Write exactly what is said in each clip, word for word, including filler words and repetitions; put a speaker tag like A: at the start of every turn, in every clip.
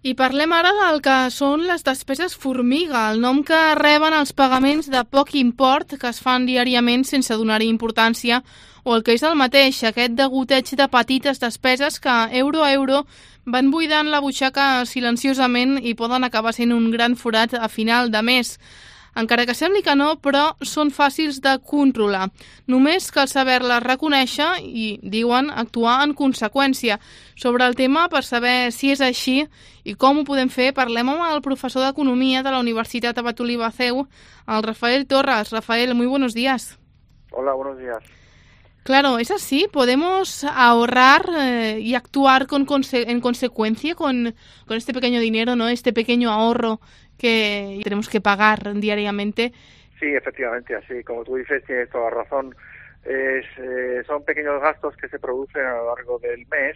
A: I parlem ara del que són les despeses formiga, el nom que reben els pagaments de poc import que es fan diàriament sense donar-hi importància, o el que és el mateix, aquest degoteig de petites despeses que euro a euro van buidant la butxaca silenciosament i poden acabar sent un gran forat a final de mes. Encara que sembli que no, però són fàcils de controlar. Només cal saber-les reconèixer i, diuen, actuar en conseqüència. Sobre el tema, per saber si és així i com ho podem fer, parlem amb el professor d'Economia de la Universitat Abat Oliba C E U, el Rafael Torres. Rafael, muy buenos días.
B: Hola, buenos días.
A: Claro, es así. ¿Podemos ahorrar eh, y actuar con conse- en consecuencia con, con este pequeño dinero, no, este pequeño ahorro que tenemos que pagar diariamente?
B: Sí, efectivamente, así como tú dices, tienes toda razón. Es, eh, son pequeños gastos que se producen a lo largo del mes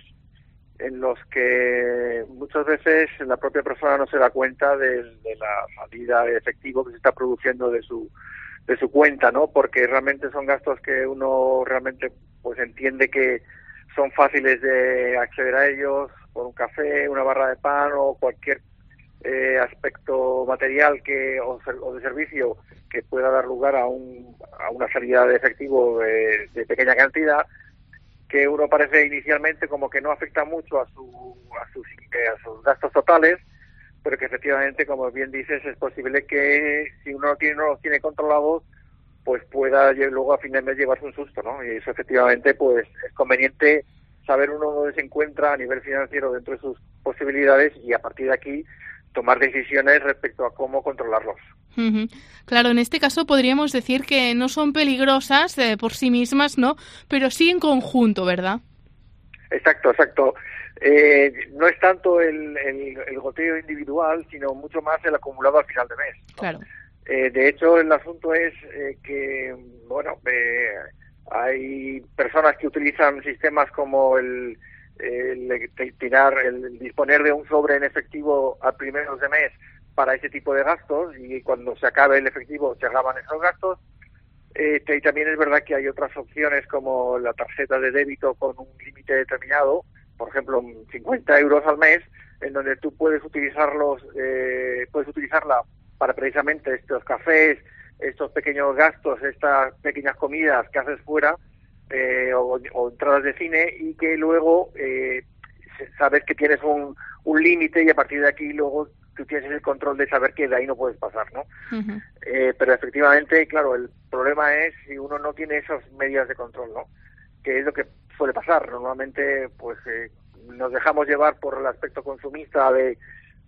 B: en los que muchas veces la propia persona no se da cuenta de, de la salida de efectivo que se está produciendo de su de su cuenta, ¿no? Porque realmente son gastos que uno realmente pues entiende que son fáciles de acceder a ellos por un café, una barra de pan o cualquier eh, aspecto material que o, o de servicio que pueda dar lugar a, un, a una salida de efectivo de, de pequeña cantidad, que uno parece inicialmente como que no afecta mucho a, su, a, sus, a sus gastos totales, pero que efectivamente, como bien dices, es posible que si uno no tiene, no los tiene controlados, pues pueda luego a fin de mes llevarse un susto, ¿no? Y eso efectivamente pues es conveniente saber uno dónde se encuentra a nivel financiero dentro de sus posibilidades y a partir de aquí tomar decisiones respecto a cómo controlarlos.
A: Uh-huh. Claro, en este caso podríamos decir que no son peligrosas eh, por sí mismas, ¿no? Pero sí en conjunto, ¿verdad?
B: Exacto, exacto. Eh, no es tanto el, el, el goteo individual, sino mucho más el acumulado al final de mes, ¿no?
A: Claro. Eh,
B: de hecho, el asunto es eh, que, bueno, eh, hay personas que utilizan sistemas como el, el, el tirar, el disponer de un sobre en efectivo a primeros de mes para ese tipo de gastos y cuando se acabe el efectivo se acaban esos gastos. Eh, y también es verdad que hay otras opciones como la tarjeta de débito con un límite determinado, por ejemplo, cincuenta euros al mes, en donde tú puedes utilizarlos, eh, puedes utilizarla para precisamente estos cafés, estos pequeños gastos, estas pequeñas comidas que haces fuera, eh, o, o entradas de cine, y que luego eh, sabes que tienes un, un límite y a partir de aquí luego tú tienes el control de saber que de ahí no puedes pasar, ¿no? Uh-huh. Eh, pero efectivamente, claro, el problema es si uno no tiene esas medidas de control, ¿no? Que es lo que suele pasar. Normalmente, pues, eh, nos dejamos llevar por el aspecto consumista de,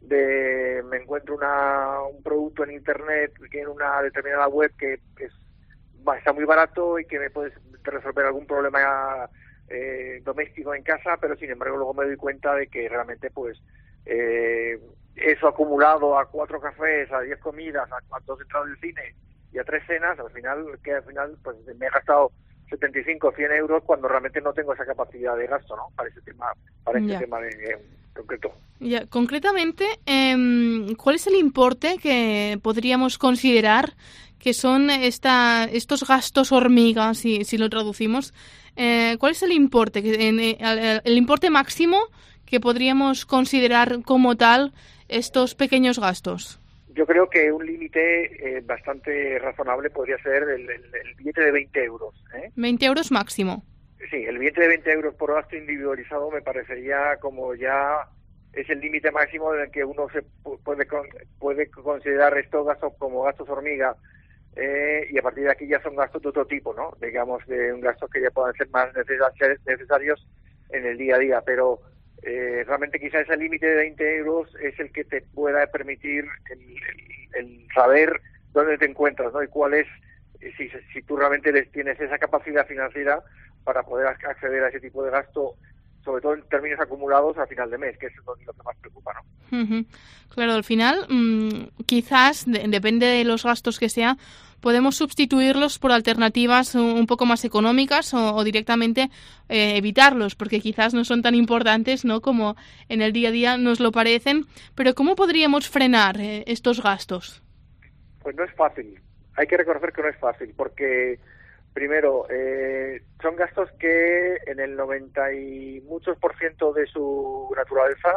B: de me encuentro una, un producto en internet que en una determinada web que es, está muy barato y que me puede resolver algún problema eh, doméstico en casa, pero sin embargo luego me doy cuenta de que realmente, pues, eh, eso acumulado a cuatro cafés, a diez comidas, a, a dos entradas del cine y a tres cenas, al final, que al final pues me he gastado setenta y cinco, cien euros cuando realmente no tengo esa capacidad de gasto, ¿no? Para ese tema, para este
A: ya.
B: tema de, de, concreto.
A: Ya. Concretamente, eh, ¿cuál es el importe que podríamos considerar que son esta, estos gastos hormiga, si, si lo traducimos? Eh, ¿Cuál es el importe, que, en, el, el importe máximo que podríamos considerar como tal estos pequeños gastos?
B: Yo creo que un límite eh, bastante razonable podría ser el, el, el billete de veinte euros. ¿eh?
A: veinte euros máximo.
B: Sí, el billete de veinte euros por gasto individualizado me parecería como ya es el límite máximo en el que uno se puede puede considerar estos gastos como gastos hormiga, eh, y a partir de aquí ya son gastos de otro tipo, ¿no? Digamos, de un gasto que ya puedan ser más necesarios en el día a día, pero Eh, realmente quizás ese límite de veinte euros es el que te pueda permitir el, el, el saber dónde te encuentras, ¿no? Y cuál es, si, si tú realmente tienes esa capacidad financiera para poder acceder a ese tipo de gasto, sobre todo en términos acumulados a final de mes, que es lo, lo que más preocupa, ¿no?
A: Uh-huh. Claro, al final, mmm, quizás, de, depende de los gastos que sea, podemos sustituirlos por alternativas un poco más económicas o, o directamente eh, evitarlos, porque quizás no son tan importantes, ¿no?, como en el día a día nos lo parecen. Pero ¿cómo podríamos frenar eh, estos gastos?
B: Pues no es fácil. Hay que reconocer que no es fácil, porque primero, eh, son gastos que en el noventa y muchos por ciento de su naturaleza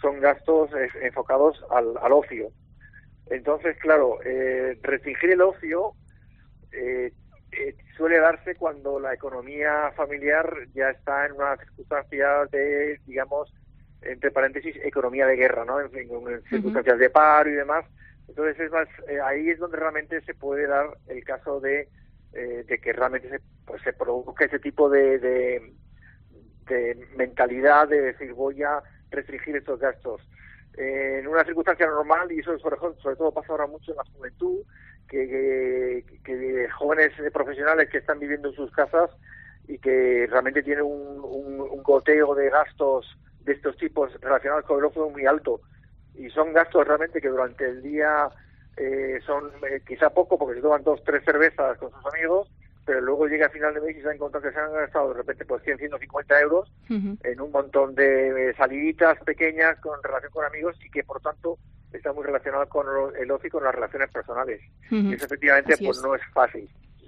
B: son gastos eh, enfocados al, al ocio. Entonces, claro, eh, restringir el ocio eh, eh, suele darse cuando la economía familiar ya está en una circunstancia de, digamos, entre paréntesis, economía de guerra, ¿no? En, fin, en circunstancias uh-huh. de paro y demás. Entonces, es más, eh, ahí es donde realmente se puede dar el caso de, eh, de que realmente se, pues, se produzca ese tipo de, de, de mentalidad de decir voy a restringir estos gastos. Eh, en una circunstancia normal, y eso sobre, sobre todo pasa ahora mucho en la juventud, que, que, que jóvenes profesionales que están viviendo en sus casas y que realmente tienen un, un, un goteo de gastos de estos tipos relacionados con el ocio muy alto, y son gastos realmente que durante el día eh, son eh, quizá poco porque se toman dos, tres cervezas con sus amigos, pero luego llega a final de mes y se han encontrado que se han gastado de repente pues cien, ciento cincuenta euros uh-huh. en un montón de saliditas pequeñas con relación con amigos y que por tanto está muy relacionado con el ocio y con las relaciones personales. Uh-huh. Y eso efectivamente Así pues es. no es fácil.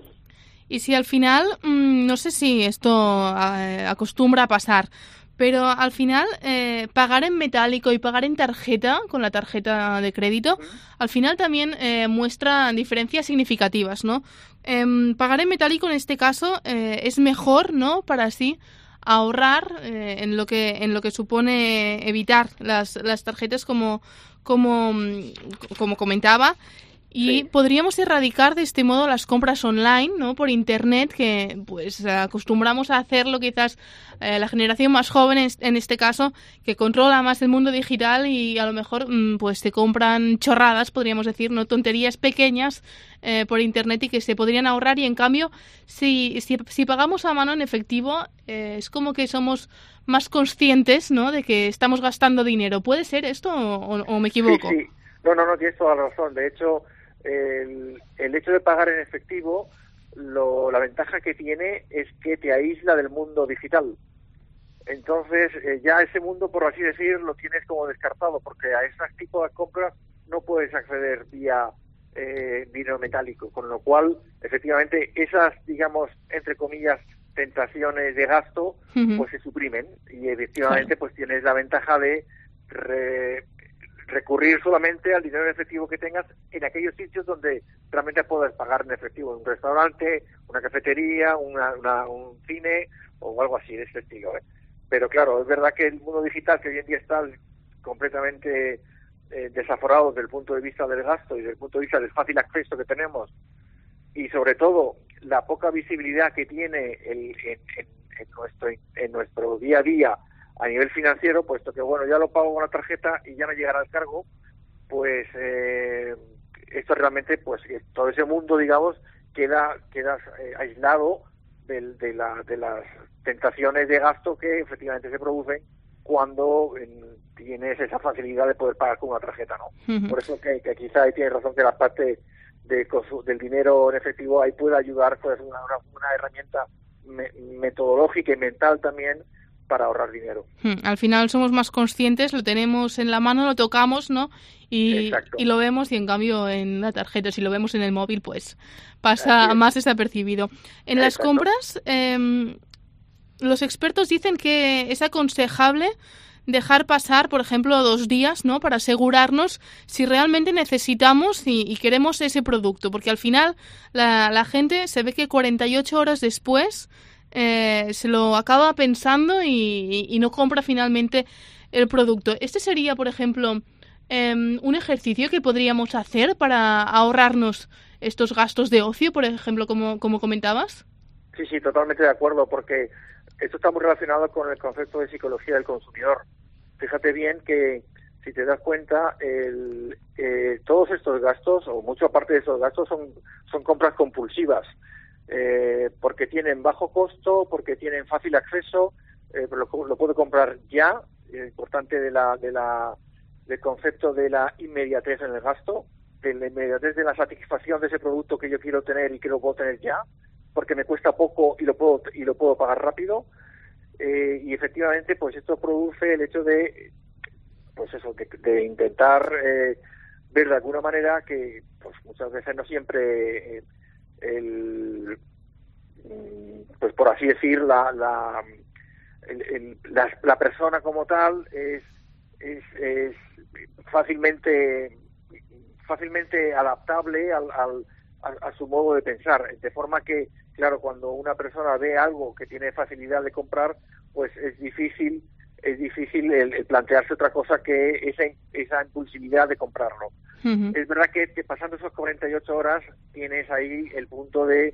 A: Y si al final, mmm, no sé si esto eh, acostumbra a pasar, pero al final eh, pagar en metálico y pagar en tarjeta, con la tarjeta de crédito, uh-huh. al final también eh, muestra diferencias significativas, ¿no? Eh, pagar en metálico en este caso eh, es mejor, ¿no? Para así ahorrar eh, en lo que en lo que supone evitar las las tarjetas como como como comentaba. Y sí. podríamos erradicar de este modo las compras online, ¿no? Por internet, que pues acostumbramos a hacerlo quizás eh, la generación más joven en, en este caso, que controla más el mundo digital y a lo mejor pues se compran chorradas, podríamos decir, no tonterías pequeñas eh, por internet y que se podrían ahorrar. Y en cambio, si si, si pagamos a mano en efectivo, eh, es como que somos más conscientes, ¿no? De que estamos gastando dinero. ¿Puede ser esto o, o me equivoco?
B: Sí, sí. No, no, no, tienes toda la razón. De hecho, El, el hecho de pagar en efectivo, lo, la ventaja que tiene es que te aísla del mundo digital. Entonces, eh, ya ese mundo, por así decir, lo tienes como descartado, porque a ese tipo de compras no puedes acceder vía eh, dinero metálico, con lo cual, efectivamente, esas, digamos, entre comillas, tentaciones de gasto, uh-huh. pues se suprimen, y efectivamente, claro. pues tienes la ventaja de re, recurrir solamente al dinero en efectivo que tengas en aquellos sitios donde realmente puedes pagar en efectivo, un restaurante, una cafetería, una, una, un cine o algo así de ese estilo, ¿eh? Pero claro, es verdad que el mundo digital, que hoy en día está completamente eh, desaforado desde el punto de vista del gasto y desde el punto de vista del fácil acceso que tenemos, y sobre todo la poca visibilidad que tiene el, en, en, en nuestro en nuestro día a día a nivel financiero, puesto que bueno, ya lo pago con la tarjeta y ya me llegará el cargo, pues eh, esto realmente, pues todo ese mundo, digamos, queda queda eh, aislado de, de, la, de las tentaciones de gasto que efectivamente se producen cuando en, tienes esa facilidad de poder pagar con una tarjeta, ¿no? Uh-huh. Por eso que, que quizá ahí tienes razón que la parte de, del dinero en efectivo ahí puede ayudar, pues una, una, una herramienta me, metodológica y mental también para ahorrar dinero.
A: Al final somos más conscientes, lo tenemos en la mano, lo tocamos, ¿no? Y, y lo vemos, y en cambio en la tarjeta, si lo vemos en el móvil, pues pasa más desapercibido. En Exacto. las compras, eh, los expertos dicen que es aconsejable dejar pasar, por ejemplo, dos días, ¿no? Para asegurarnos si realmente necesitamos y, y queremos ese producto, porque al final la, la gente se ve que cuarenta y ocho horas después Eh, se lo acaba pensando y, y no compra finalmente el producto. Este sería, por ejemplo, eh, un ejercicio que podríamos hacer para ahorrarnos estos gastos de ocio, por ejemplo, como, como comentabas.
B: Sí, sí, totalmente de acuerdo, porque esto está muy relacionado con el concepto de psicología del consumidor. Fíjate bien que, si te das cuenta, el, eh, todos estos gastos, o mucha parte de esos gastos, son, son compras compulsivas. Eh, porque tienen bajo costo, porque tienen fácil acceso, eh, lo, lo puedo comprar ya, eh, importante de la, de la, del concepto de la inmediatez en el gasto, de la inmediatez de la satisfacción de ese producto que yo quiero tener y que lo puedo tener ya, porque me cuesta poco y lo puedo y lo puedo pagar rápido, eh, y efectivamente pues esto produce el hecho de pues eso de, de intentar eh, ver de alguna manera que pues muchas veces no siempre eh, el pues por así decir la la, el, el, la la persona como tal es es, es fácilmente fácilmente adaptable al, al, a, a su modo de pensar, de forma que, claro, cuando una persona ve algo que tiene facilidad de comprar, pues es difícil es difícil el, el plantearse otra cosa que esa esa impulsividad de comprarlo. Uh-huh. Es verdad que, que pasando esas cuarenta y ocho horas tienes ahí el punto de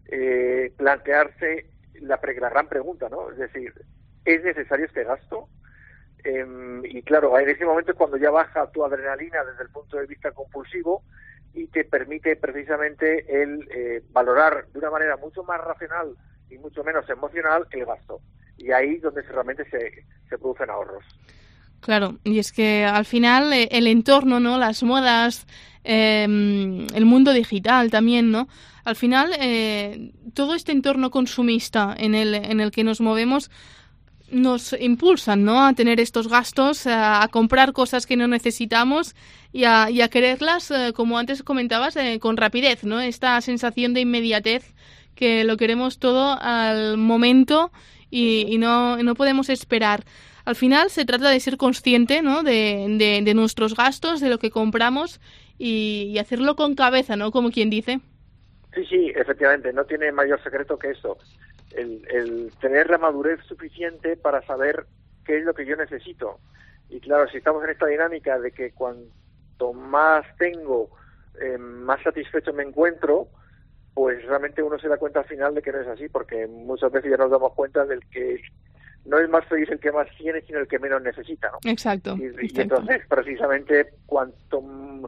B: eh, plantearse la, la gran pregunta, ¿no? Es decir, ¿es necesario este gasto? Eh, y claro, en ese momento es cuando ya baja tu adrenalina desde el punto de vista compulsivo y te permite precisamente el eh, valorar de una manera mucho más racional y mucho menos emocional el gasto. Y ahí es donde realmente se, se producen ahorros.
A: Claro, y es que al final eh, el entorno, ¿no? Las modas, eh, el mundo digital también, ¿no? Al final eh, todo este entorno consumista en el en el que nos movemos nos impulsan, ¿no? A tener estos gastos, a, a comprar cosas que no necesitamos y a, y a quererlas, eh, como antes comentabas, eh, con rapidez, ¿no? Esta sensación de inmediatez que lo queremos todo al momento y, y no, no podemos esperar. Al final se trata de ser consciente, ¿no? de, de, de nuestros gastos, de lo que compramos y, y hacerlo con cabeza, ¿no? Como quien dice.
B: Sí, sí, efectivamente, no tiene mayor secreto que eso. El, el tener la madurez suficiente para saber qué es lo que yo necesito. Y claro, si estamos en esta dinámica de que cuanto más tengo, eh, más satisfecho me encuentro, pues realmente uno se da cuenta al final de que no es así, porque muchas veces ya nos damos cuenta del que no es más feliz el que más tiene, sino el que menos necesita, ¿no?
A: Exacto.
B: Y,
A: exacto.
B: y entonces, precisamente, cuanto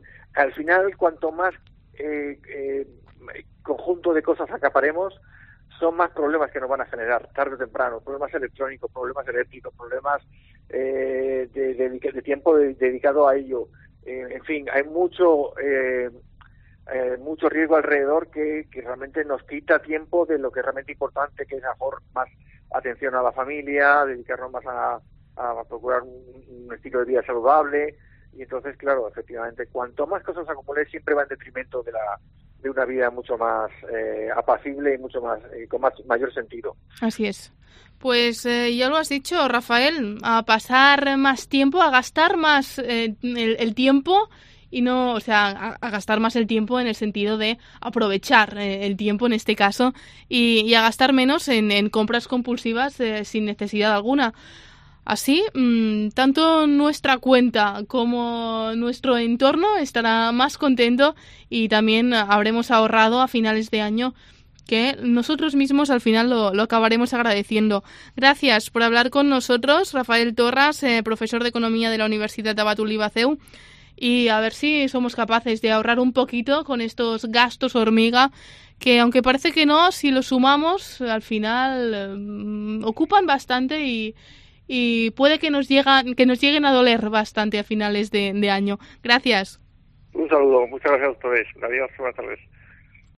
B: al final, cuanto más eh, eh, conjunto de cosas acaparemos, son más problemas que nos van a generar tarde o temprano, problemas electrónicos, problemas eléctricos, problemas eh, de, de, de tiempo de, dedicado a ello. Eh, en fin, hay mucho eh, eh, mucho riesgo alrededor que, que realmente nos quita tiempo de lo que es realmente importante, que es mejor más atención a la familia, dedicarnos más a, a procurar un, un estilo de vida saludable. Y entonces, claro, efectivamente, cuanto más cosas acumule, siempre va en detrimento de la de una vida mucho más eh, apacible y mucho más eh, con más mayor sentido.
A: Así es. Pues eh, ya lo has dicho, Rafael, a pasar más tiempo, a gastar más eh, el, el tiempo y no, o sea, a, a gastar más el tiempo en el sentido de aprovechar eh, el tiempo en este caso y, y a gastar menos en, en compras compulsivas eh, sin necesidad alguna. Así, mmm, tanto nuestra cuenta como nuestro entorno estará más contento y también habremos ahorrado a finales de año, que nosotros mismos al final lo, lo acabaremos agradeciendo. Gracias por hablar con nosotros, Rafael Torras, eh, profesor de Economía de la Universitat Abat Oliba C E U, y a ver si somos capaces de ahorrar un poquito con estos gastos hormiga que, aunque parece que no, si los sumamos, al final eh, ocupan bastante y y puede que nos llegan, que nos lleguen a doler bastante a finales de, de año. Gracias.
B: Un saludo, muchas gracias a ustedes. Adiós, buenas tardes.